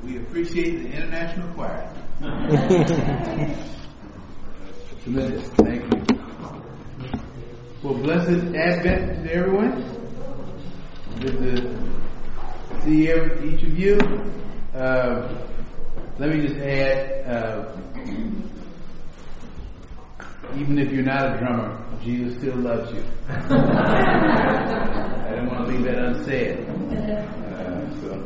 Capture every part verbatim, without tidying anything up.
We appreciate the international choir. Tremendous. Thank you. Well, blessed Advent to everyone. Good to see every, each of you. Uh, let me just add, uh, even if you're not a drummer, Jesus still loves you. I don't want to leave that unsaid. Uh, so.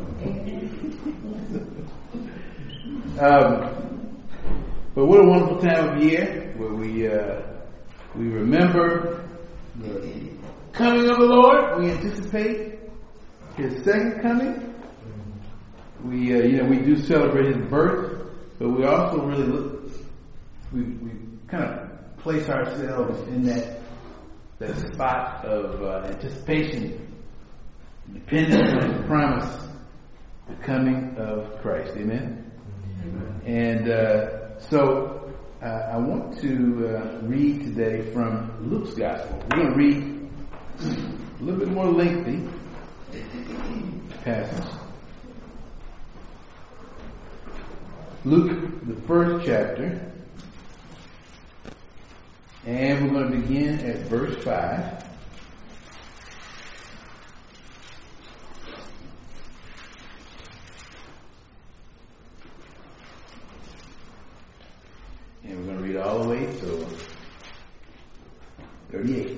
um, but what a wonderful time of year where we uh, we remember the coming of the Lord. We anticipate His second coming. We uh, you know we do celebrate His birth, but we also really look. We we kind of place ourselves in that that spot of uh, anticipation, depending on His promise, the coming of Christ. Amen. Amen. And uh, so uh, I want to uh, read today from Luke's Gospel. We're going to read a little bit more lengthy passage. Luke, the first chapter. And we're going to begin at verse five. And we're going to read all the way to thirty-eight.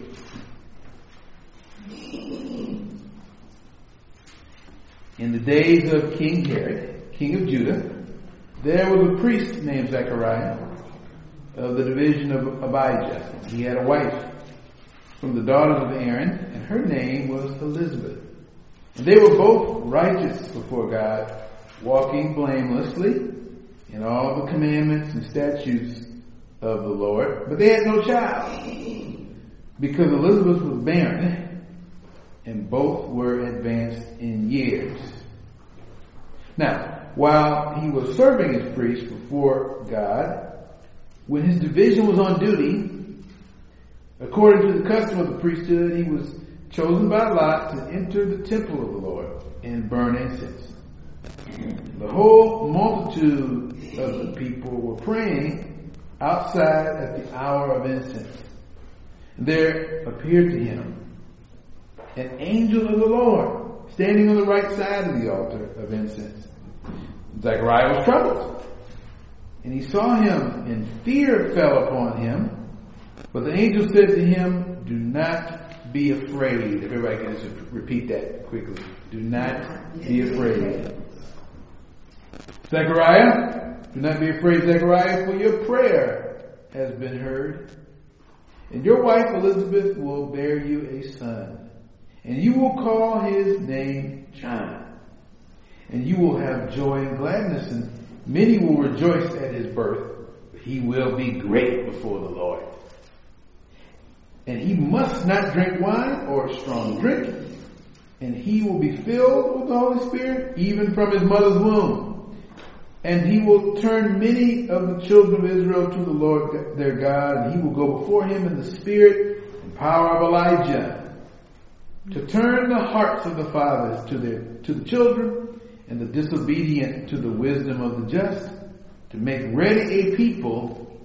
In the days of King Herod, king of Judah, there was a priest named Zechariah, of the division of Abijah. He had a wife from the daughters of Aaron, and her name was Elizabeth. And they were both righteous before God, walking blamelessly in all the commandments and statutes of the Lord. But they had no child, because Elizabeth was barren, and both were advanced in years. Now, while he was serving as priest before God, when his division was on duty, according to the custom of the priesthood, he was chosen by lot to enter the temple of the Lord and burn incense. The whole multitude of the people were praying outside at the hour of incense. There appeared to him an angel of the Lord standing on the right side of the altar of incense. Zechariah was troubled. And he saw him, and fear fell upon him. But the angel said to him, "Do not be afraid." If everybody can just repeat that quickly. Do not be afraid. Zechariah, do not be afraid, Zechariah, for your prayer has been heard. And your wife Elizabeth will bear you a son. And you will call his name John. And you will have joy and gladness, and many will rejoice at his birth. He will be great before the Lord. And he must not drink wine or strong drink. And he will be filled with the Holy Spirit, even from his mother's womb. And he will turn many of the children of Israel to the Lord their God. And he will go before him in the spirit and power of Elijah, to turn the hearts of the fathers to their to the children, and the disobedient to the wisdom of the just, to make ready a people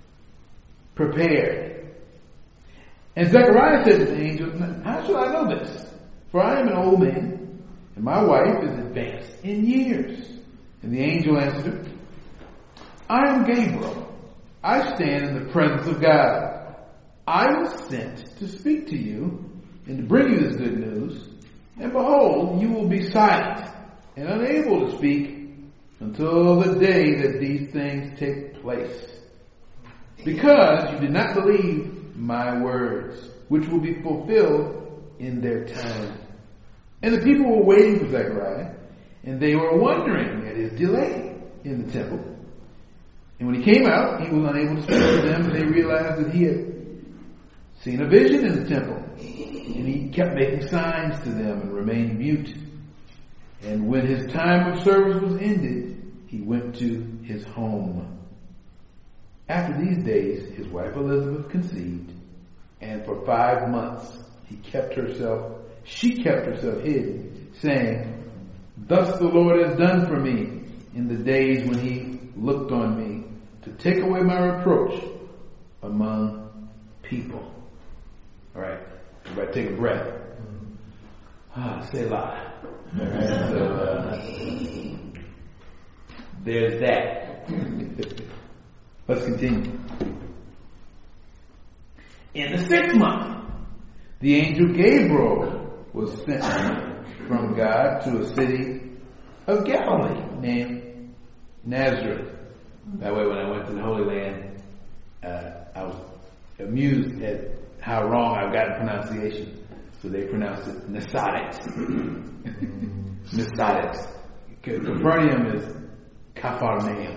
prepared. And Zechariah said to the angel, "How shall I know this? For I am an old man, and my wife is advanced in years." And the angel answered, "I am Gabriel. I stand in the presence of God. I was sent to speak to you and to bring you this good news. And behold, you will be silent and unable to speak until the day that these things take place, because you did not believe my words, which will be fulfilled in their time." And the people were waiting for Zechariah, and they were wondering at his delay in the temple. And when he came out, he was unable to speak to them, and they realized that he had seen a vision in the temple. And he kept making signs to them and remained mute. And when his time of service was ended, he went to his home. After these days, his wife Elizabeth conceived, and for five months he kept herself, she kept herself hidden, saying, "Thus the Lord has done for me, in the days when he looked on me to take away my reproach among people. All right. Everybody take a breath. Ah, say a lot. All right. So, uh, there's that. Let's continue. In the sixth month, the angel Gabriel was sent from God to a city of Galilee named Nazareth. That way when I went to the Holy Land, uh, I was amused at how wrong I've got in pronunciation. So they pronounce it Nazareth. Nazareth. Capernaum is Capharnaum.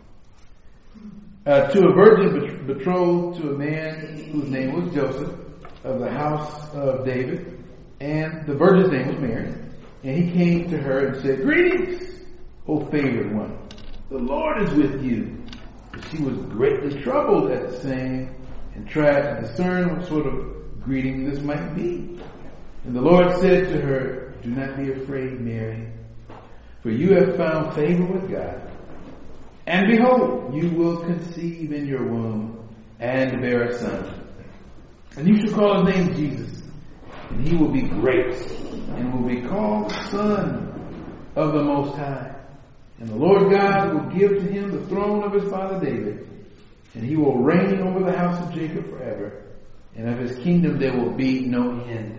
Uh, to a virgin betrothed to a man whose name was Joseph, of the house of David, and the virgin's name was Mary. And he came to her and said, "Greetings, O favored one, the Lord is with you." But she was greatly troubled at the saying, and tried to discern what sort of greeting this might be. And the Lord said to her, "Do not be afraid, Mary, for you have found favor with God. And behold, you will conceive in your womb and bear a son. And you shall call his name Jesus. And he will be great and will be called Son of the Most High. And the Lord God will give to him the throne of his father David. And he will reign over the house of Jacob forever. And of his kingdom there will be no end."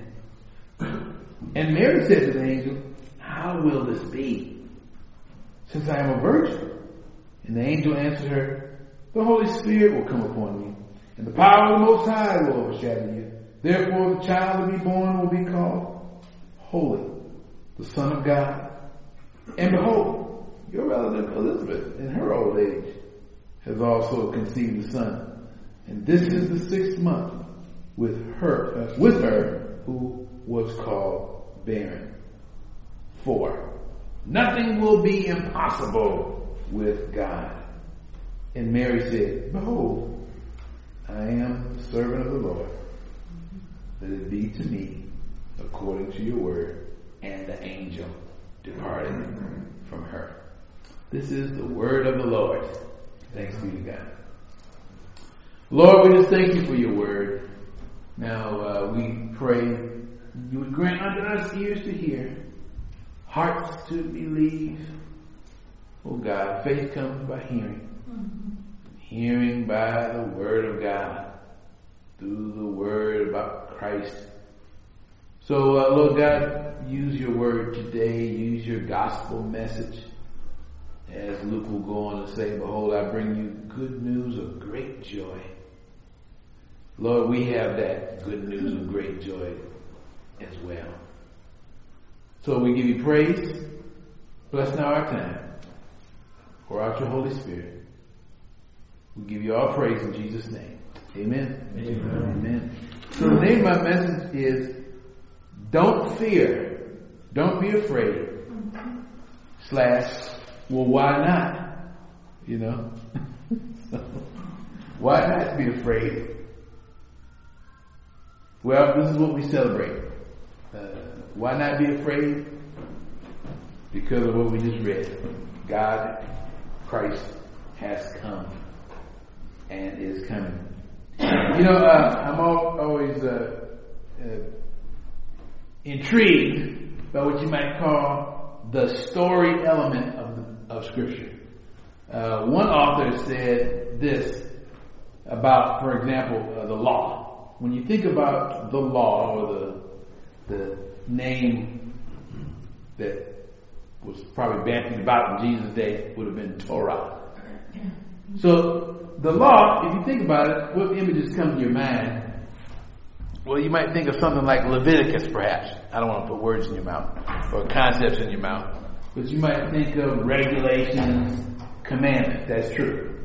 And Mary said to the angel, "How will this be, since I am a virgin?" And the angel answered her, "The Holy Spirit will come upon you, and the power of the Most High will overshadow you. Therefore the child to be born will be called Holy, the Son of God. And behold, your relative Elizabeth, in her old age, has also conceived a son. And this is the sixth month with her, uh, with her who was called barren. For nothing will be impossible with God." And Mary said, "Behold, I am the servant of the Lord. Let it be to me according to your word." And the angel departed from her. This is the word of the Lord. Thanks be to God. Lord, we just thank you for your word. Now uh, we pray you would grant unto us ears to hear, hearts to believe. Oh God, faith comes by hearing. Mm-hmm. Hearing by the word of God, through the word about Christ. So uh, Lord God, use your word today, use your gospel message. As Luke will go on to say, "Behold, I bring you good news of great joy." Lord, we have that good news of great joy as well. So we give you praise. Bless now our time. Pour out your Holy Spirit. We give you all praise in Jesus' name. Amen. Amen. Amen. So the name of my message is "Don't Fear, Don't Be Afraid," slash, well, why not? You know? So, why not be afraid? Well, this is what we celebrate. Uh, why not be afraid? Because of what we just read. God, Christ, has come and is coming. You know, uh, I'm all, always uh, uh, intrigued by what you might call the story element of the, of Scripture. Uh, one author said this about, for example, uh, the law. When you think about the law, or the the name that was probably bandied about in Jesus' day would have been Torah. So the law, if you think about it, what images come to your mind? Well, you might think of something like Leviticus, perhaps. I don't want to put words in your mouth or concepts in your mouth, but you might think of regulations, commandments. That's true.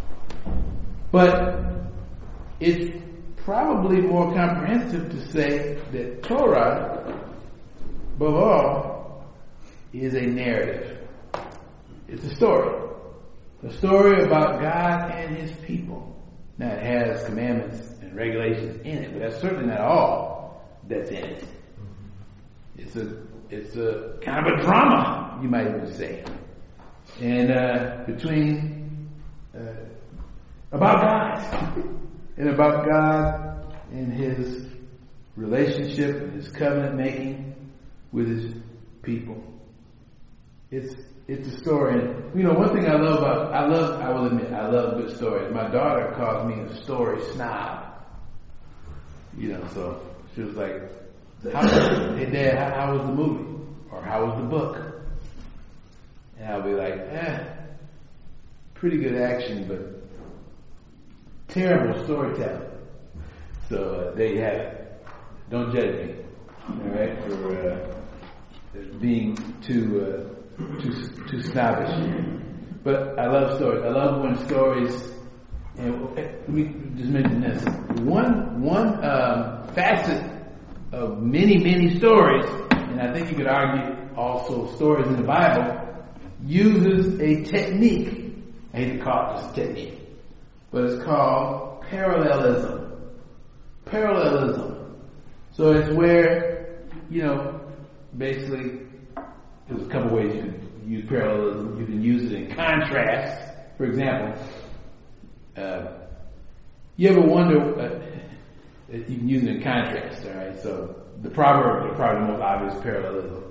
But it's probably more comprehensive to say that Torah, above all, is a narrative. It's a story. A story about God and His people. Now it has commandments and regulations in it, but that's certainly not all that's in it. It's a it's a kind of a drama, you might even say. And uh, between uh, about God and about God and His relationship and His covenant making with His people. It's it's a story. And you know, one thing I love about I love I will admit I love good stories. My daughter calls me a story snob. You know, so she was like, how, "Hey Dad, how, how was the movie? Or how was the book?" And I'll be like, "Eh, pretty good action, but terrible storytelling." So uh, there you have it. Don't judge me, all right, for uh, being too uh, too too snobbish. But I love stories. I love when stories. And let me just mention this: one one um, facet of many many stories, and I think you could argue also stories in the Bible, uses a technique. I hate to call it just a technique, but it's called parallelism. Parallelism. So it's where, you know, basically, there's a couple ways you can use parallelism. You can use it in contrast. For example, uh, you ever wonder, uh, you can use it in contrast, all right? So the proverb is probably the most obvious parallelism.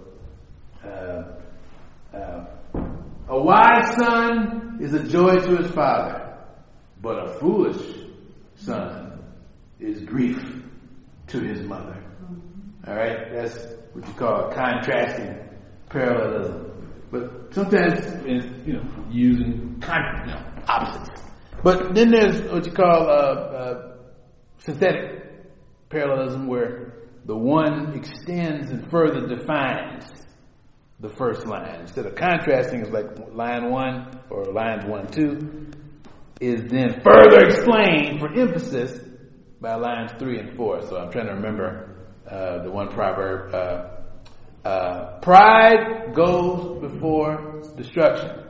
Uh, uh, a wise son is a joy to his father, but a foolish son is grief to his mother. All right, that's what you call contrasting parallelism. But sometimes, you know, using con- you know, opposites. But then there's what you call uh, uh, synthetic parallelism, where the one extends and further defines the first line. Instead of contrasting, it's like line one or lines one, two, is then further explained for emphasis by lines three and four. So I'm trying to remember uh, the one proverb. Uh, uh, Pride goes before destruction,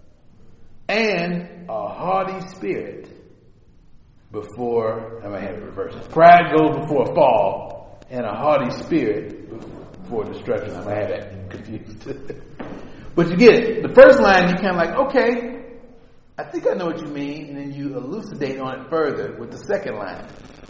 and a haughty spirit before, I might have it reversed. Pride goes before a fall, and a haughty spirit before destruction. I might have that confused. But you get it. The first line, you kind of like, okay, I think I know what you mean, and then you elucidate on it further with the second line.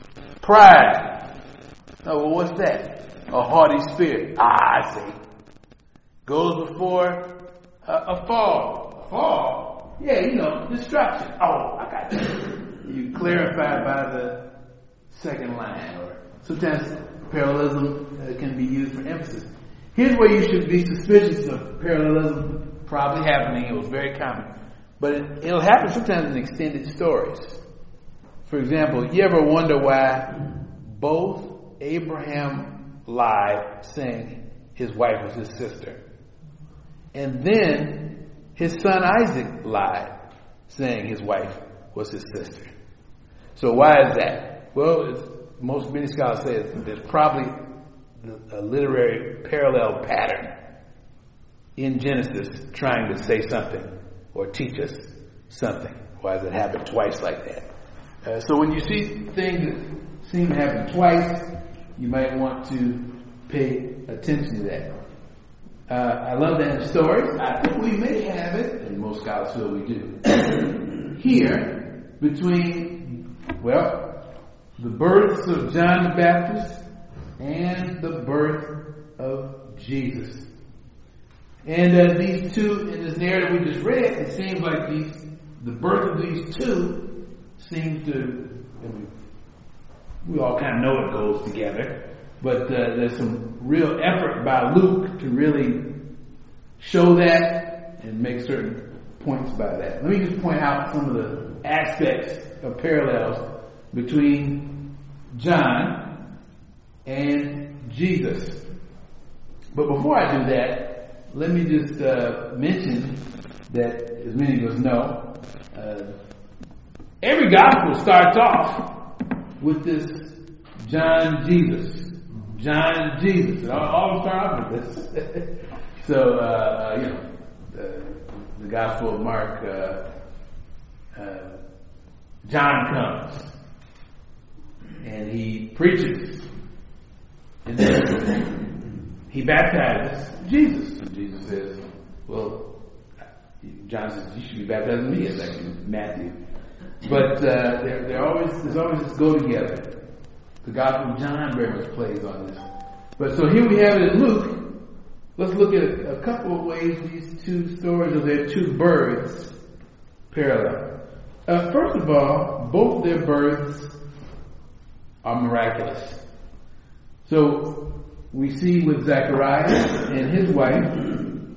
Pride. Oh, well, what's that? A haughty spirit. Ah, I see. Goes before a, a fall. A fall? Yeah, you know, destruction. Oh, I got you. You clarify by the second line. Or sometimes parallelism uh, can be used for emphasis. Here's where you should be suspicious of parallelism probably happening. It was very common. But it, it'll happen sometimes in extended stories. For example, you ever wonder why both Abraham lied, saying his wife was his sister, and then his son Isaac lied, saying his wife was his sister? So why is that? Well, it's, most many scholars say it's, there's probably a literary parallel pattern in Genesis trying to say something or teach us something. Why does it happen twice like that? Uh, so when you see things that seem to happen twice, you might want to pay attention to that. Uh, I love that in stories. I think we may have it, and most scholars feel we do, here between, well, the births of John the Baptist and the birth of Jesus. And uh, these two, in this narrative we just read, it seems like these, the birth of these two seems to, I mean, we all kind of know it goes together, but uh, there's some real effort by Luke to really show that and make certain points by that. Let me just point out some of the aspects of parallels between John and Jesus. But before I do that, let me just uh, mention that, as many of us know, uh, every gospel starts off with this John Jesus. John Jesus. It all, all start off with this. so, uh, you know, the, the Gospel of Mark, uh, uh, John comes and he preaches, and then he baptizes Jesus. And Jesus says, well, John John says, you should be baptizing me, it's like in Matthew. But uh, they're, they're always, there's always this go together. The Gospel of John very much plays on this. But so here we have it in Luke. Let's look at a, a couple of ways these two stories, or their two births, parallel. Uh, first of all, both their births are miraculous. So we see with Zechariah and his wife,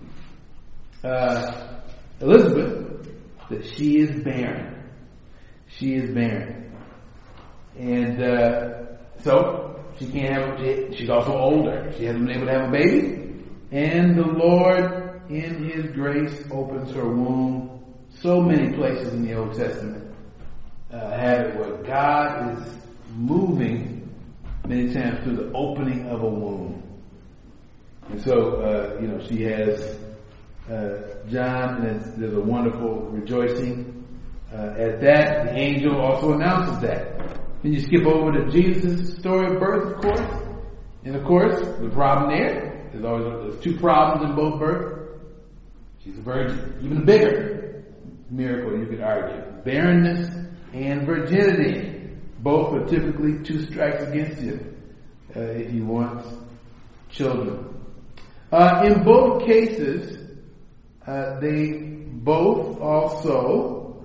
uh, Elizabeth, that she is barren. She is barren. And uh, so she can't have, she, she's also older. She hasn't been able to have a baby. And the Lord, in His grace, opens her womb. So many places in the Old Testament uh, have it where God is moving many times through the opening of a womb. And so, uh, you know, she has uh, John, and it's, there's a wonderful rejoicing uh, at that. The angel also announces that. Then you skip over to Jesus' story of birth, of course. And of course, the problem there, there's always there's two problems in both births. She's a virgin. Even bigger miracle, you could argue. Barrenness and virginity. Both are typically two strikes against you uh, if you want children. Uh, in both cases, uh, they both also,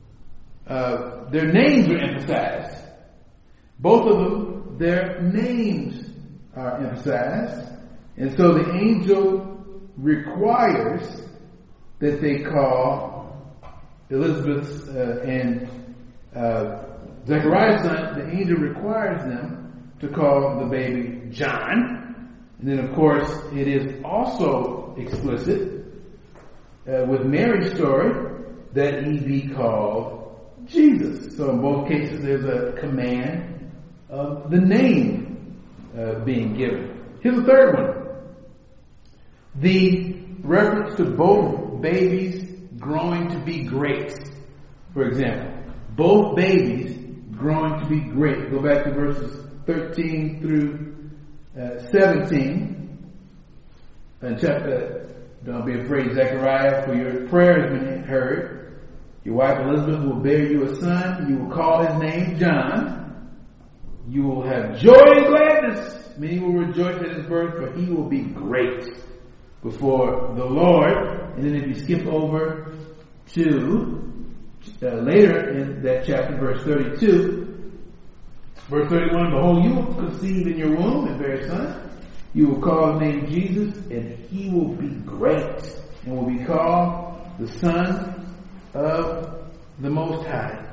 uh, their names are emphasized. Both of them, their names are emphasized. And so the angel requires that they call Elizabeth's uh, and uh, Zechariah's son, the angel requires them to call the baby John. And then of course it is also explicit uh, with Mary's story that he be called Jesus. So in both cases there's a command of the name uh, being given. Here's the third one. The reference to both babies growing to be great. For example, both babies growing to be great. Go back to verses thirteen through uh, seventeen. And chapter, don't be afraid, Zechariah, for your prayer has been heard. Your wife Elizabeth will bear you a son. You will call his name John. You will have joy and gladness. Many will rejoice at his birth, for he will be great before the Lord. And then if you skip over to uh, later in that chapter, verse thirty-two, verse thirty-one, behold, you will conceive in your womb and bear a son. You will call his name Jesus, and he will be great, and will be called the Son of the Most High.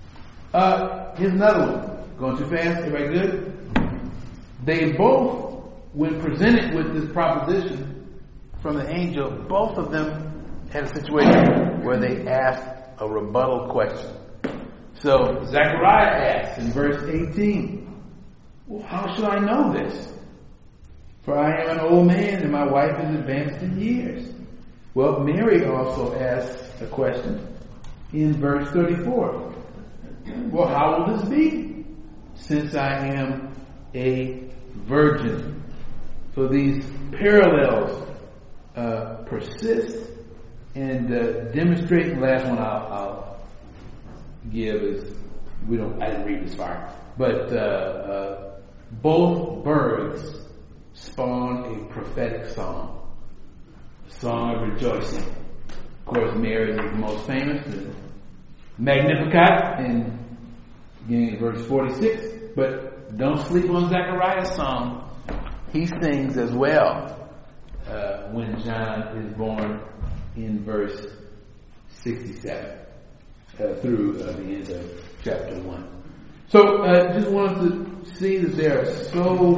Uh, here's another one. Going too fast? Everybody good? They both, when presented with this proposition from the angel, both of them had a situation where they asked a rebuttal question. So Zechariah asks in verse eighteen, well, how should I know this? For I am an old man and my wife is advanced in years. Well, Mary also asks a question in verse thirty-four. Well, how will this be, since I am a virgin? So these parallels uh, persist and uh, demonstrate. The last one I'll, I'll give is, we don't, I didn't read this far, but uh, uh, both births spawn a prophetic song, a song of rejoicing. Of course, Mary is the most famous, the Magnificat, in beginning of verse forty-six. But don't sleep on Zechariah's song. He sings as well uh, when John is born in verse sixty-seven uh, through uh, the end of chapter one. So, uh, just wanted to see that there are so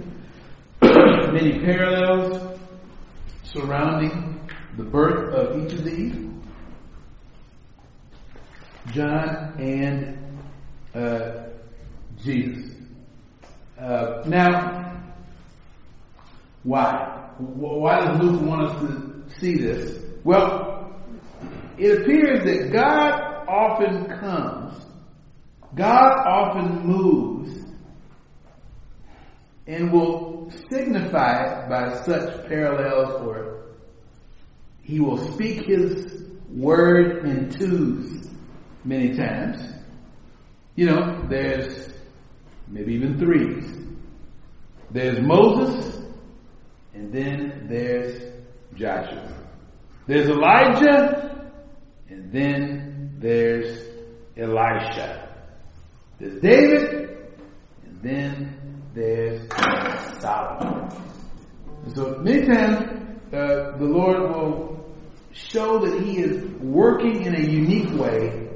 many parallels surrounding the birth of each of these, John and uh, Jesus. Uh, now, why? Why does Luke want us to see this? Well, it appears that God often comes, God often moves, and will signify it by such parallels, or he will speak his word in twos many times. You know, there's maybe even threes. There's Moses, and then there's Joshua. There's Elijah, and then there's Elisha. There's David, and then there's Solomon. And so many times uh, the Lord will show that He is working in a unique way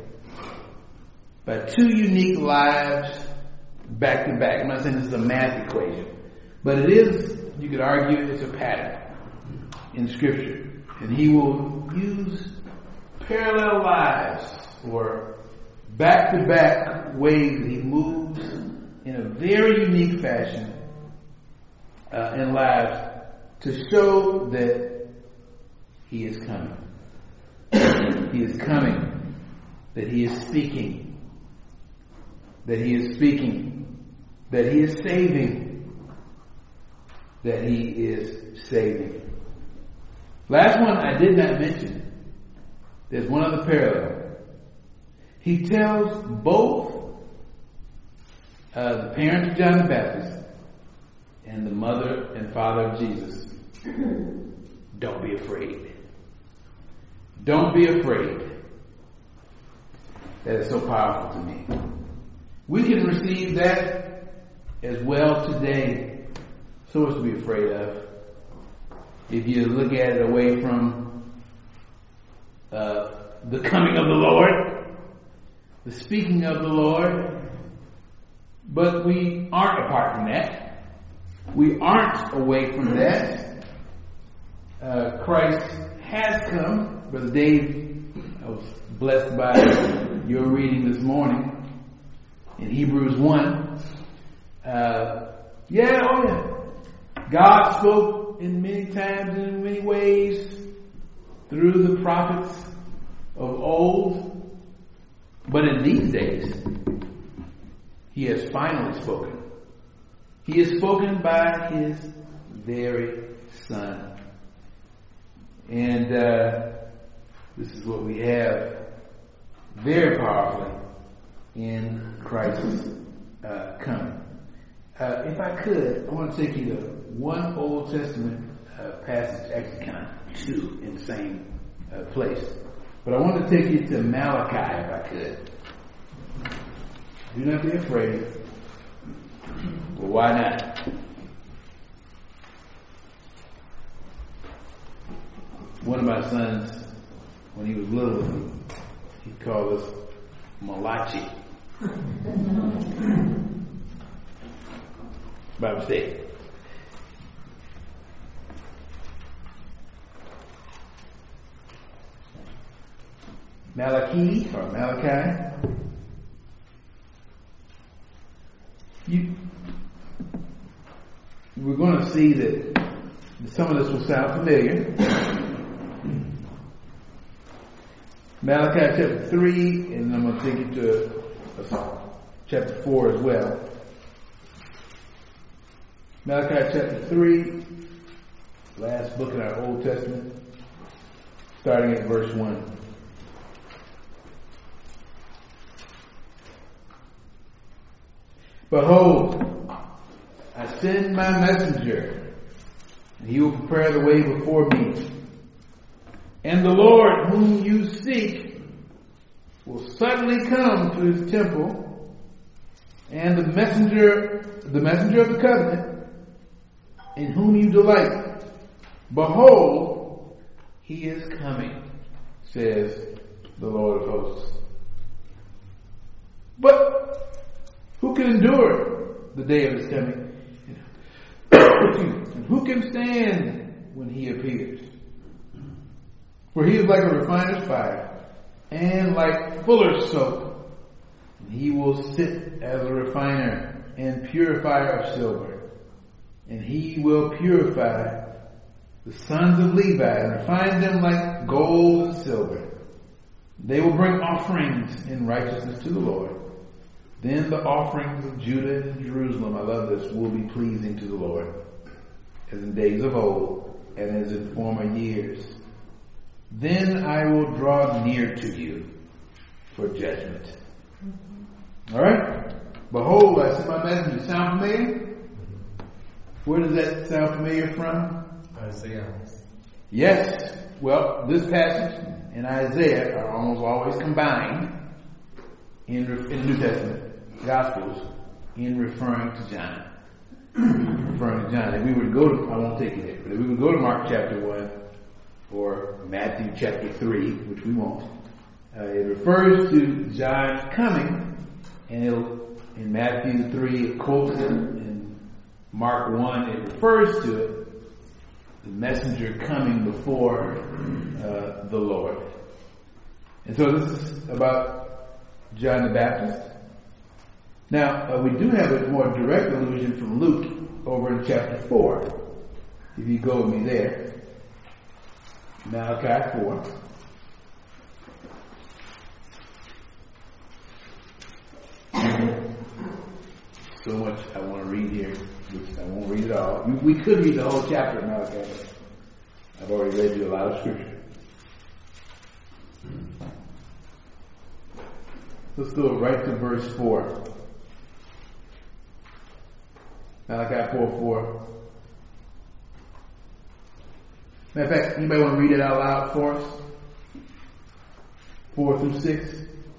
by two unique lives back to back. I'm not saying this is a math equation, but it is, you could argue, it's a pattern in Scripture. And He will use parallel lives or back-to-back ways that He moves in a very unique fashion uh, in lives to show that He is coming. He is coming. That He is speaking. That He is speaking. That He is saving. That He is saving. Last one I did not mention. There's one other parallel. He tells both uh, the parents of John the Baptist and the mother and father of Jesus, don't be afraid. Don't be afraid. That is so powerful to me. We can receive that as well today. So much to be afraid of. If you look at it away from uh, the coming of the Lord, the speaking of the Lord, but we aren't apart from that. We aren't away from that. Uh, Christ has come. Brother Dave, I was blessed by your reading this morning in Hebrews one. Uh, yeah, oh yeah. God spoke in many times and in many ways through the prophets of old. But in these days, He has finally spoken. He has spoken by His very Son. And uh, this is what we have very powerfully in Christ's uh, coming. Uh, if I could, I want to take you to one Old Testament uh, passage, actually kind of two in the same uh, place. But I want to take you to Malachi if I could. Do not be afraid. Well, why not? One of my sons, when he was little, he called us Malachi. By mistake. Malachi or Malachi. You, we're going to see that some of this will sound familiar. Malachi chapter three, and I'm going to take you to uh, chapter four as well. Malachi chapter three, last book in our Old Testament, starting at verse one. Behold, I send my messenger, and he will prepare the way before me. And the Lord whom you seek will suddenly come to his temple, and the messenger, the messenger of the covenant, in whom you delight. Behold, he is coming, says the Lord of hosts. But who can endure the day of his coming? And who can stand when he appears? For he is like a refiner's fire, and like fuller's soap. And he will sit as a refiner and purifier of silver. And he will purify the sons of Levi and refine them like gold and silver. They will bring offerings in righteousness to the Lord. Then the offerings of Judah and Jerusalem, I love this, will be pleasing to the Lord, as in days of old and as in former years. then I will draw near to you for judgment. All right? Behold, I send my messenger. Sound familiar? Where does that sound familiar from? Isaiah. Yes. Well, this passage and Isaiah are almost always combined in, in the New Testament Gospels in referring to John. referring to John. If we were to go to, I won't take you there, but if we would go to Mark chapter one or Matthew chapter three, which we won't, uh, it refers to John's coming, and it'll, in Matthew three it quotes it, in Mark one it refers to it, the messenger coming before uh, the Lord. And so this is about John the Baptist. Now, uh, we do have a more direct allusion from Luke over in chapter four. If you go with me there. Malachi four. So much I want to read here, which I won't read it all. We, we could read the whole chapter of Malachi, but I've already read you a lot of scripture. Let's go right to verse four. Malachi four four. Matter of fact, anybody want to read it out loud for us? Four through six.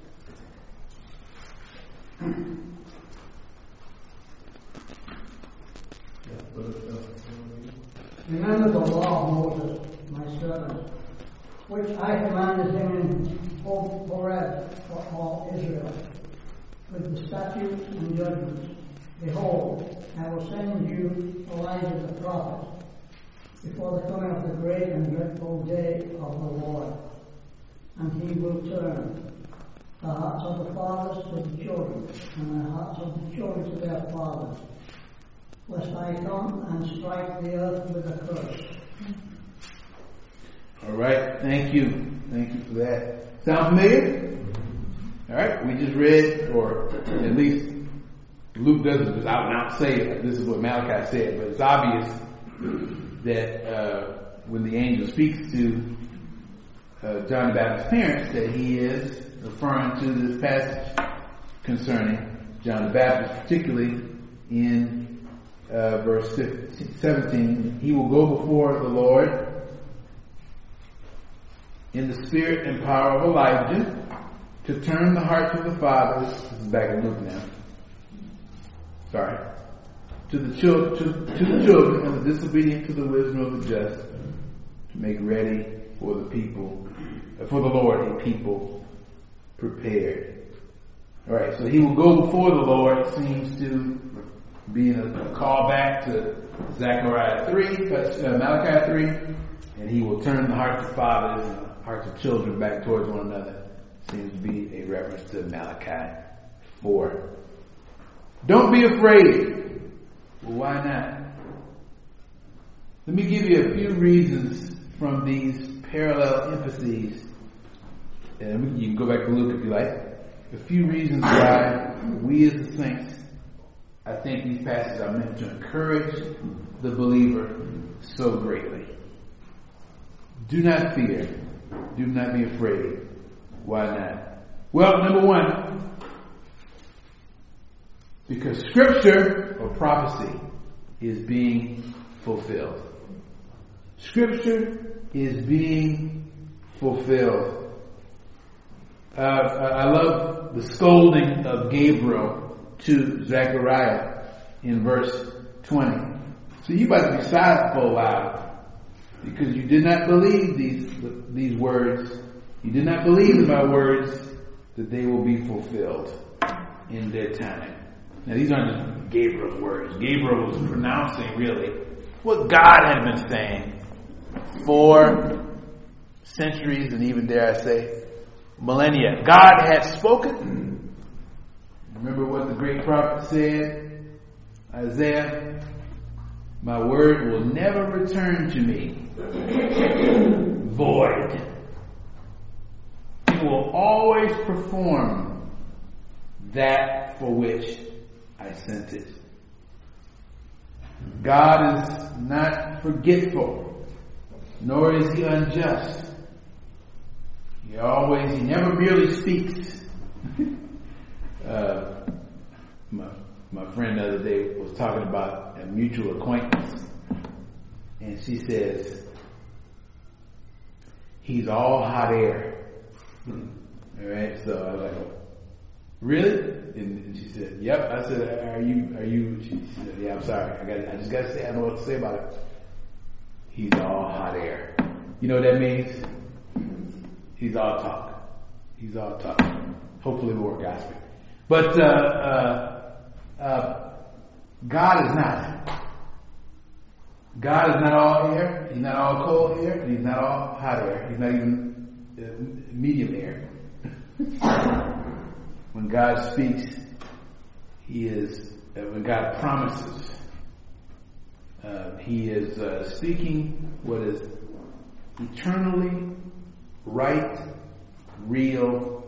Remember the law of Moses, my servant, which I commanded him in Horeb for all Israel, with the statutes and judgments. Behold, I will send you Elijah the prophet before the coming of the great and dreadful day of the Lord. And he will turn the hearts of the fathers to the children, and the hearts of the children to their fathers, lest I come and strike the earth with a curse. All right, thank you. Thank you for that. Sound familiar? All right, we just read, or at least Luke doesn't just out and out say it. This is what Malachi said, but it's obvious that uh, when the angel speaks to uh, John the Baptist's parents, that he is referring to this passage concerning John the Baptist, particularly in uh, verse seventeen. He will go before the Lord in the spirit and power of Elijah to turn the hearts of the fathers. This is back in Luke now. Sorry. To the children, to, to the children and the disobedient to the wisdom of the just, to make ready for the people, for the Lord a people prepared. All right. So he will go before the Lord. It seems to be a, a call back to Zechariah three, uh, Malachi three, and he will turn the hearts of fathers and the hearts of children back towards one another. Seems to be a reference to Malachi four. Don't be afraid. Well, why not? Let me give you a few reasons from these parallel emphases. And you can go back to Luke if you like. A few reasons why we as the saints, I think these passages are meant to encourage the believer so greatly. Do not fear. Do not be afraid. Why not? Well, number one, because scripture or prophecy is being fulfilled. Scripture is being fulfilled. Uh, I love the scolding of Gabriel to Zechariah in verse twenty. So you about to be silent for a while because you did not believe these these words. You did not believe in my words that they will be fulfilled in their time. Now these aren't just Gabriel's words. Gabriel was pronouncing really what God had been saying for centuries and even dare I say millennia. God had spoken. Remember what the great prophet said, Isaiah, my word will never return to me void. It will always perform that for which I sent it. God is not forgetful, nor is he unjust. He always, he never merely speaks. uh, my, my friend the other day was talking about a mutual acquaintance. And she says, he's all hot air. All right, so I was like, really? And, and she said, yep. I said, are you, are you, she said, yeah, I'm sorry. I got, I just got to say, I don't know what to say about it. He's all hot air. You know what that means? He's all talk. He's all talk. Hopefully more gospel. But, uh, uh, uh, God is not. God is not all air. He's not all cold air. And he's not all hot air. He's not even uh, medium air. When God speaks, He is, uh, when God promises, uh, He is uh, speaking what is eternally right, real,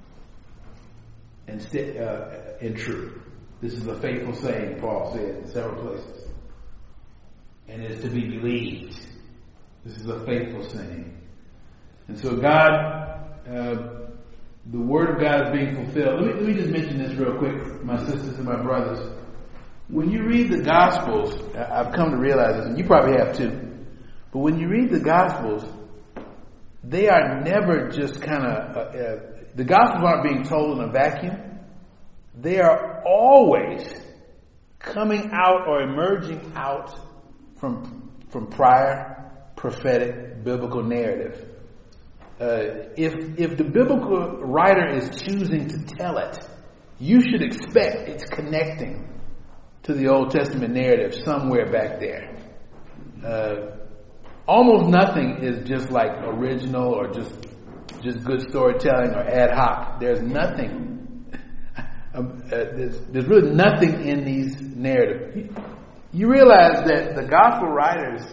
and, st- uh, and true. This is a faithful saying, Paul said in several places. And it is to be believed. This is a faithful saying. And so God, uh, the Word of God is being fulfilled. Let me, let me just mention this real quick, my sisters and my brothers. When you read the Gospels, I've come to realize this, and you probably have too, but when you read the Gospels, they are never just kind of, uh, uh, the Gospels aren't being told in a vacuum. They are always coming out or emerging out from, from prior prophetic biblical narrative. Uh, if if the biblical writer is choosing to tell it, you should expect it's connecting to the Old Testament narrative somewhere back there. Uh, almost nothing is just like original or just just good storytelling or ad hoc. There's nothing. um, uh, there's, there's really nothing in these narratives. You, you realize that the gospel writers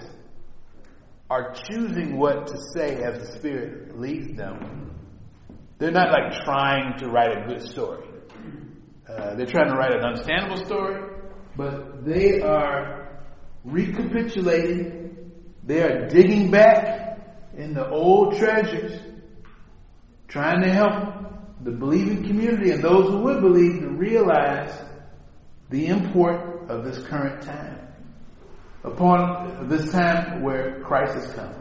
are choosing what to say as the Spirit leads them. They're not like trying to write a good story. Uh, they're trying to write an understandable story, but they are recapitulating. They are digging back in the old treasures, trying to help the believing community and those who would believe to realize the import of this current time. Upon this time where Christ has come.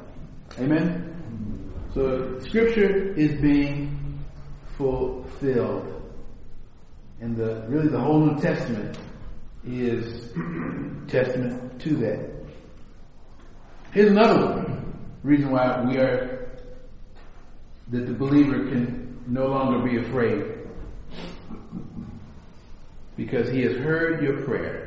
Amen? So Scripture is being fulfilled. And the really the whole New Testament is testament to that. Here's another one. Reason why we are, that the believer can no longer be afraid. Because He has heard your prayer.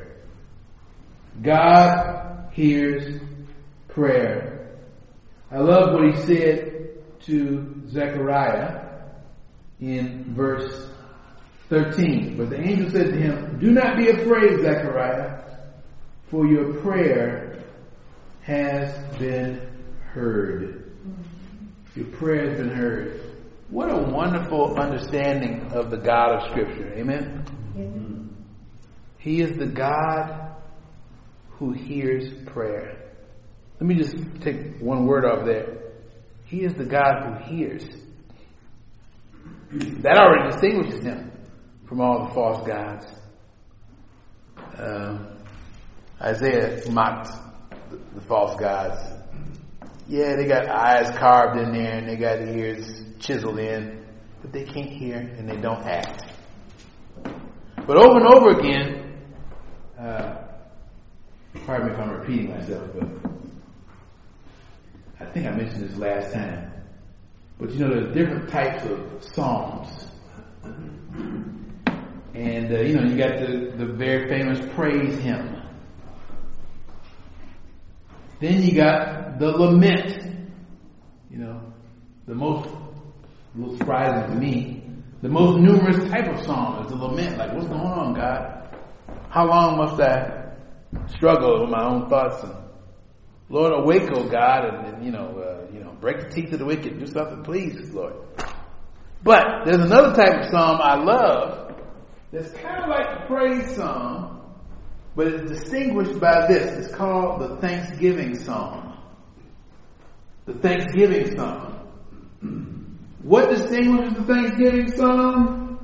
God hears prayer. I love what He said to Zechariah in verse thirteen. But the angel said to him, do not be afraid, Zechariah, for your prayer has been heard. Your prayer has been heard. What a wonderful understanding of the God of Scripture. Amen? Amen. He is the God who hears prayer. Let me just take one word off there. He is the God who hears. That already distinguishes Him from all the false gods. Um, Isaiah mocked the, the false gods. Yeah, they got eyes carved in there and they got ears chiseled in, but they can't hear and they don't act. But over and over again, uh, pardon me if I'm repeating myself, but I think I mentioned this last time. But you know, there's different types of psalms. And, uh, you know, you got the, the very famous praise hymn. Then you got the lament. You know, the most, a little surprising to me, the most numerous type of psalm is the lament. Like, what's going on, God? How long must I struggle with my own thoughts? And Lord, awake, oh God, and, and you know, uh, you know, break the teeth of the wicked. Do something, please, Lord. But there's another type of psalm I love that's kind of like the praise psalm, but it's distinguished by this. It's called the Thanksgiving psalm. The Thanksgiving psalm. What distinguishes the Thanksgiving song?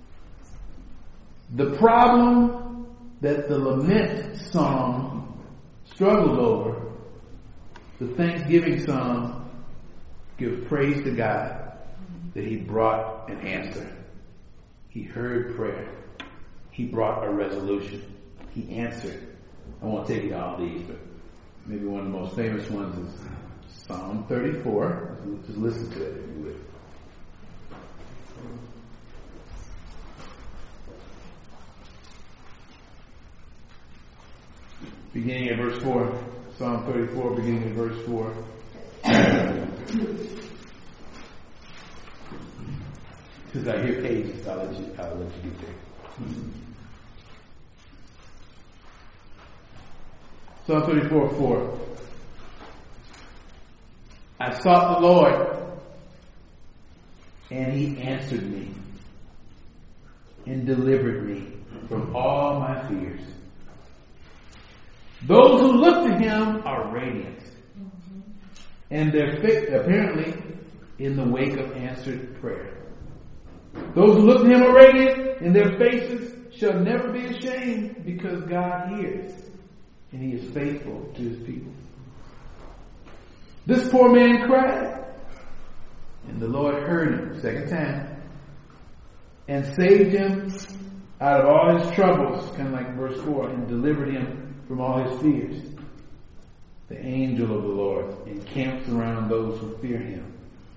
The problem that the lament song struggles over, the Thanksgiving song gives praise to God that He brought an answer. He heard prayer. He brought a resolution. He answered. I won't take you to all these, but maybe one of the most famous ones is Psalm thirty-four. Just listen to it if you would. Beginning at verse four. Psalm thirty-four, beginning at verse four. Since I hear pages, I'll let you, I'll let you get there. Psalm thirty-four, four. I sought the Lord, and He answered me and delivered me from all my fears. Those who look to Him are radiant, and they're fit, apparently in the wake of answered prayer. Those who look to Him are radiant, and their faces shall never be ashamed, because God hears, and He is faithful to His people. This poor man cried, and the Lord heard him, second time, and saved him out of all his troubles, kind of like verse four, and delivered him from all his fears. The angel of the Lord encamps around those who fear Him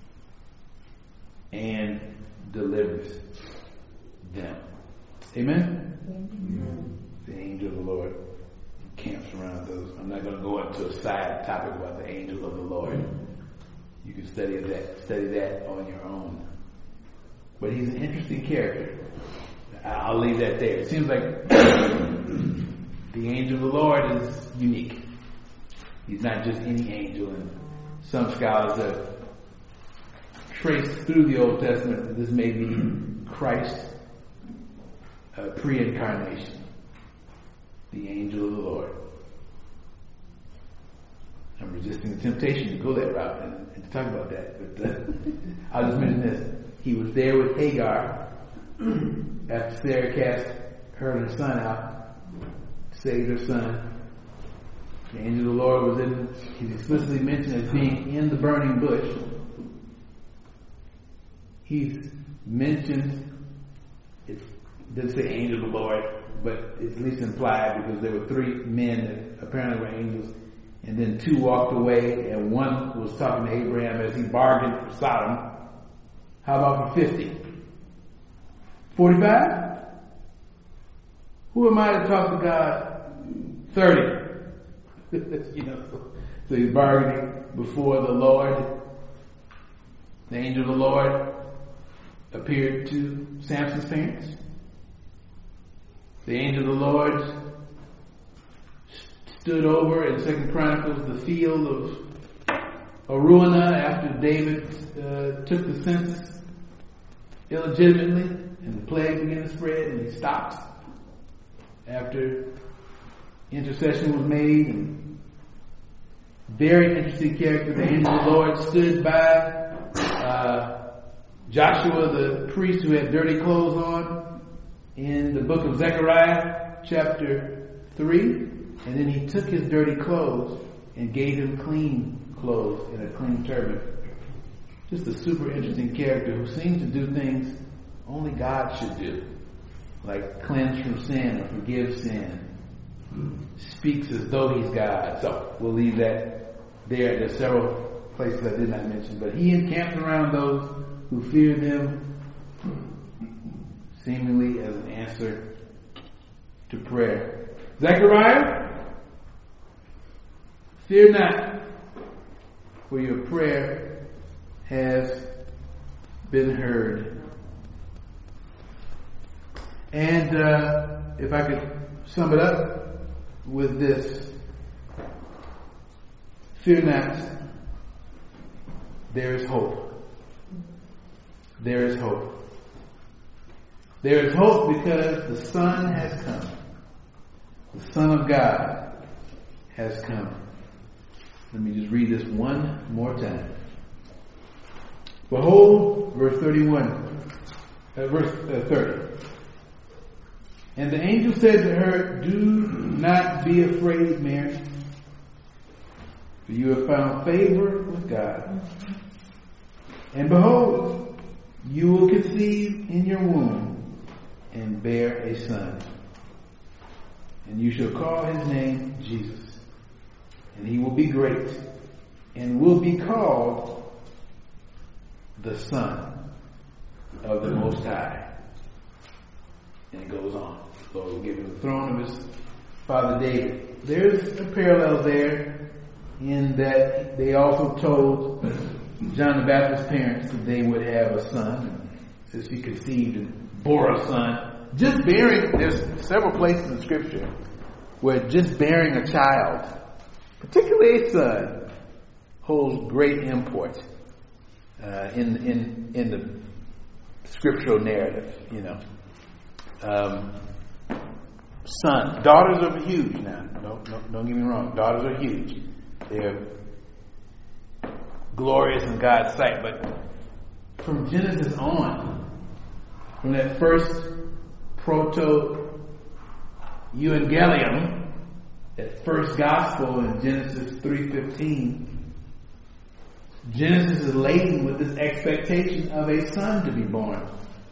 and delivers them. Amen? Amen. The angel of the Lord encamps around those. I'm not going to go into a side topic about the angel of the Lord. You can study that, study that on your own. But he's an interesting character. I'll leave that there. It seems like the angel of the Lord is unique. He's not just any angel, and some scholars have traced through the Old Testament that this may be Christ's uh, pre-incarnation, the angel of the Lord. I'm resisting the temptation to go that route and, and to talk about that, but uh, I'll just mention this. He was there with Hagar after Sarah cast her and her son out, saved her son. The angel of the Lord was in, he's explicitly mentioned as being in the burning bush. He's mentioned, it doesn't say angel of the Lord, but it's at least implied because there were three men that apparently were angels, and then two walked away, and one was talking to Abraham as he bargained for Sodom. How about for fifty? forty-five? Who am I to talk to God? thirty. You know, so he's bargaining before the Lord. The angel of the Lord appeared to Samson's parents. The angel of the Lord stood over in Second Chronicles the field of Araunah after David uh, took the census illegitimately, and the plague began to spread, and he stopped after intercession was made. And very interesting character. The angel of the Lord stood by uh, Joshua, the priest who had dirty clothes on, in the book of Zechariah, chapter three. And then he took his dirty clothes and gave him clean clothes and a clean turban. Just a super interesting character who seems to do things only God should do, like cleanse from sin or forgive sin. Speaks as though he's God. So we'll leave that there. There's several places I did not mention, but he encamped around those who fear them, seemingly as an answer to prayer. Zechariah, fear not, for your prayer has been heard. And uh, if I could sum it up with this: fear not, there is hope. There is hope. There is hope because the Son has come. The Son of God has come. Let me just read this one more time. Behold, verse thirty-one, uh, verse uh, thirty. And the angel said to her, do not be afraid, Mary, for you have found favor with God. And behold, you will conceive in your womb and bear a son. And you shall call his name Jesus. And he will be great and will be called the Son of the Most High. And it goes on. Lord will give him the throne of his father David. There's a parallel there in that they also told John the Baptist's parents that they would have a son. Since he conceived and bore a son. Just bearing, there's several places in Scripture where just bearing a child, particularly a son, holds great import uh, in in in the scriptural narrative. You know, um, son, daughters are huge now. No, no, don't get me wrong. Daughters are huge. They're glorious in God's sight. But from Genesis on, from that first proto evangelium, that first gospel in Genesis three fifteen, Genesis is laden with this expectation of a son to be born.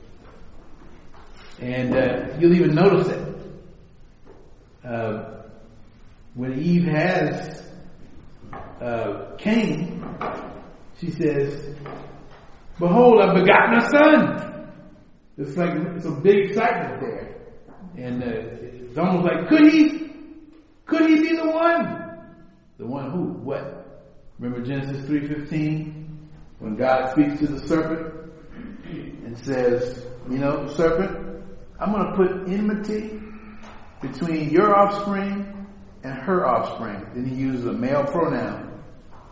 And uh, you'll even notice it. Uh, when Eve has uh, Cain, she says, behold, I've begotten a son. It's like it's a big excitement there. And uh, it's almost like, could he, could he be the one? The one who? What? Remember Genesis three fifteen? When God speaks to the serpent and says, you know, serpent, I'm going to put enmity between your offspring and her offspring. Then he uses a male pronoun.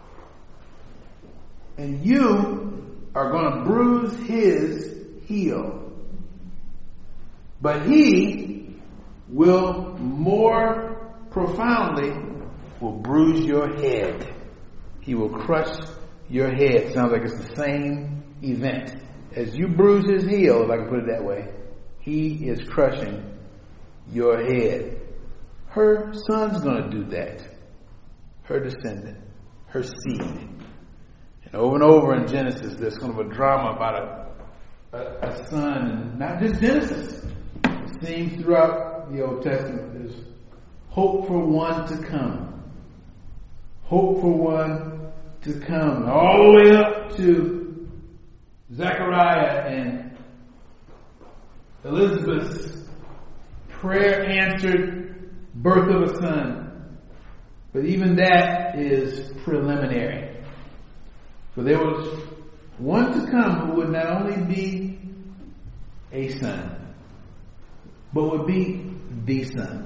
And you are going to bruise his heel. But he will more profoundly will bruise your head. He will crush your head. Sounds like it's the same event. As you bruise his heel, if I can put it that way, he is crushing your head. Her son's going to do that. Her descendant. Her seed. And over and over in Genesis, there's kind of a drama about a, a, a son. And not just Genesis. It seems throughout the Old Testament. There's hope for one to come. Hope for one to come. All the way up to Zechariah and Elizabeth's prayer answered birth of a son. But even that is preliminary. For there was one to come who would not only be a son, but would be the son.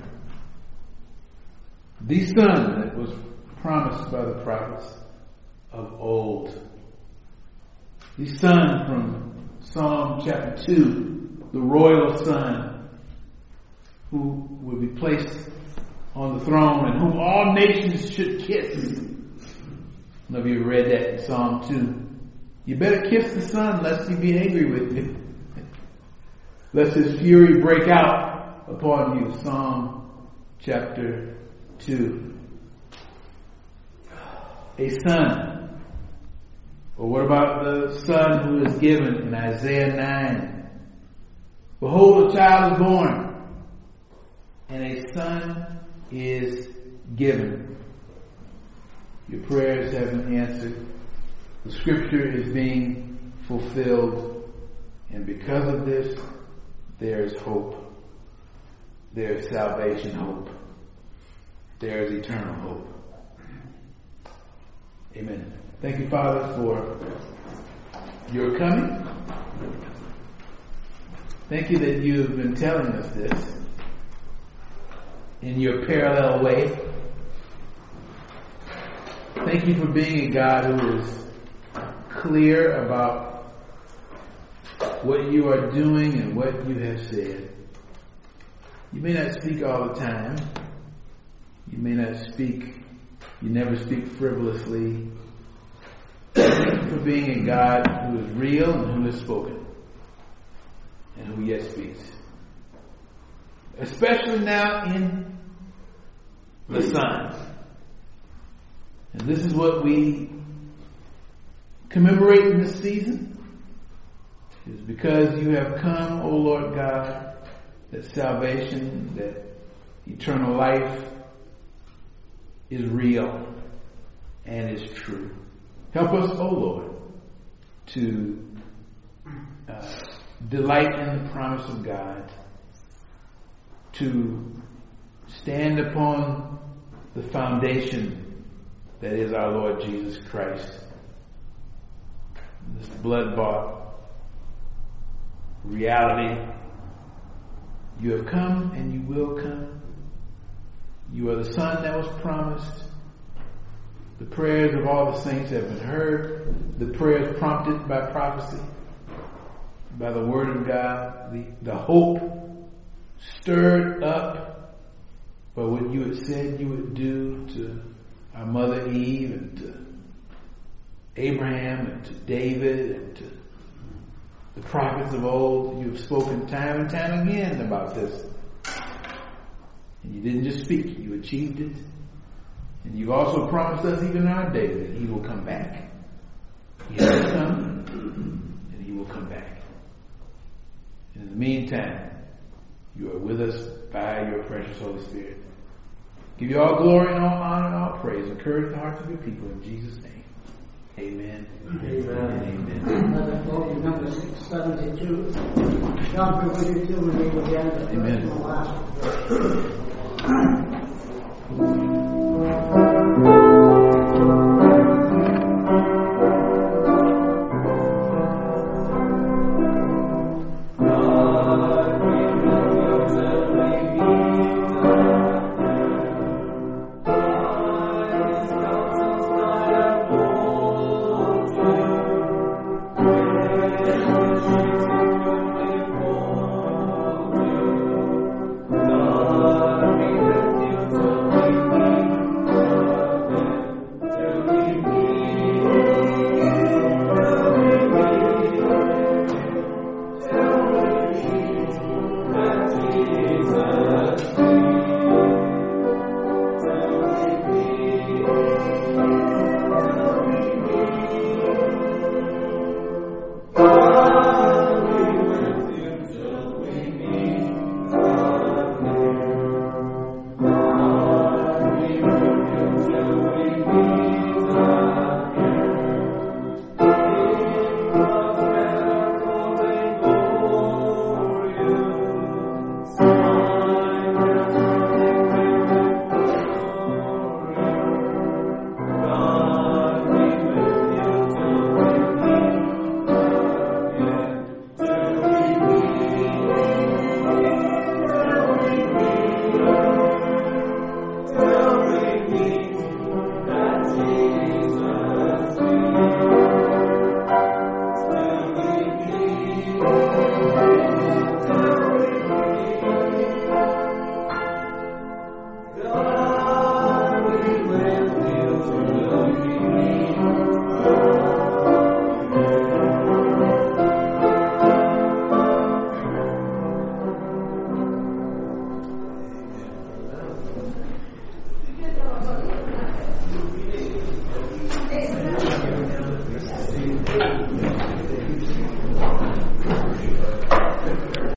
The son that was promised by the prophets of old. The son from Psalm chapter two, the royal son who would be placed on the throne and whom all nations should kiss. Some of you have read that in Psalm two. You better kiss the son lest he be angry with you. Lest his fury break out upon you. Psalm chapter two. A son. Well, what about the son who is given in Isaiah nine? Behold, a child is born, and a son is given. Your prayers have been answered. The scripture is being fulfilled, and because of this, there is hope. There is salvation hope. There is eternal hope. Amen. Thank you, Father, for your coming. Thank you that you have been telling us this in your parallel way. Thank you for being a God who is clear about what you are doing and what you have said. You may not speak all the time. You may not speak, you never speak frivolously. for being a God who is real and who is spoken and who yet speaks. Especially now in the signs. And this is what we commemorate in this season. It is because you have come, O Lord God, that salvation, that eternal life is real and is true. Help us, O Lord, to uh, delight in the promise of God, to stand upon the foundation that is our Lord Jesus Christ, this blood-bought reality. You have come and you will come. You are the Son that was promised. The prayers of all the saints have been heard. The prayers prompted by prophecy, by the Word of God. The, the hope stirred up by what you had said you would do to our mother Eve and to Abraham and to David and to the prophets of old. You have spoken time and time again about this. And you didn't just speak, you achieved it. And you've also promised us even in our day that He will come back. He has come and He will come back. And in the meantime, you are with us by your precious Holy Spirit. Give you all glory and all honor and all praise. Encourage the hearts of your people in Jesus' name. Amen. Amen. Amen. Vote number six seventy-two. God be with you till we meet again. Amen. The last Thank you.